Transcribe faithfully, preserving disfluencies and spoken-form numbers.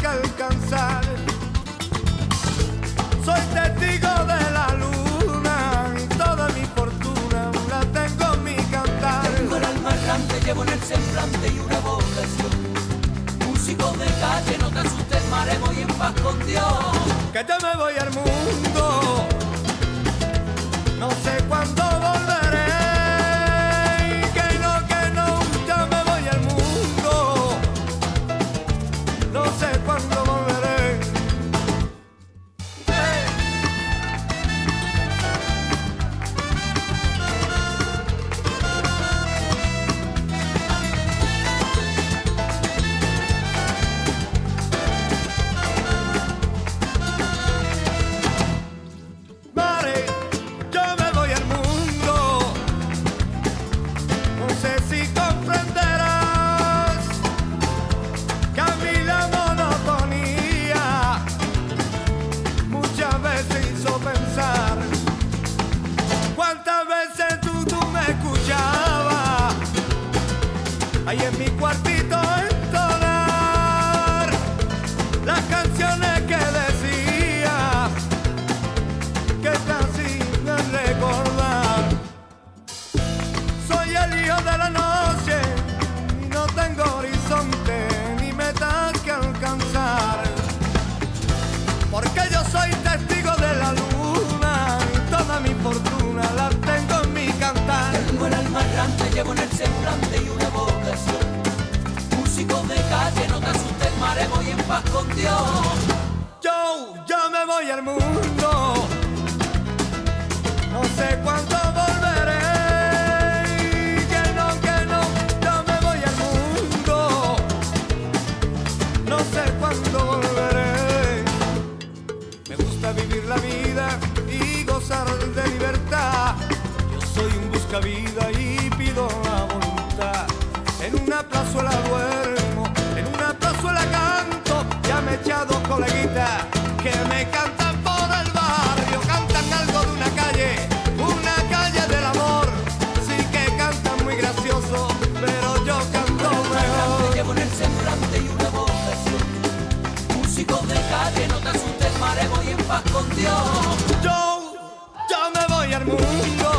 que alcanzar. Soy testigo de la luna y toda mi fortuna la tengo en mi cantar. Tengo el alma errante, llevo en el semblante y una vocación. Músico de calle, no te asustes, mare, voy en paz con Dios. Que yo me voy al mundo, no sé cuándo volveré. Que no, que no, yo me voy al mundo, no sé cuándo volveré. Hey. Mare, yo me voy al mundo, no sé si comprenderás que a mí la monotonía muchas veces hizo pensar. ¿Cuántas veces tú, tú me escuchabas ahí en mi cuartito entonar las canciones que decía que casi me recordar? Soy el hijo de la noche y no tengo horizonte ni metas que alcanzar, porque yo soy testigo de la luna y toda mi fortuna la tengo en mi cantar. Tengo el alma errante, llevo en el semblante y una vocación. Músico de calle, no te asustes, mare, voy en paz con Dios. Yo, yo me voy al mundo, no sé cuándo volveré. Que no, que no, yo me voy al mundo, no sé cuándo volveré. Me gusta vivir la vida y gozar de libertad. Yo soy un buscavida y pido la voluntad. En una plazuela duermo, en una plazuela canto. Ya me he echado coleguitas que me cantan por el barrio. Cantan algo de una calle, una calle del amor. Sí que cantan muy gracioso, pero yo canto mejor. Llevo en el semblante y una vocación. Músico de calle, no te asustes, mare, voy en paz con Dios. Yo, yo me voy al mundo,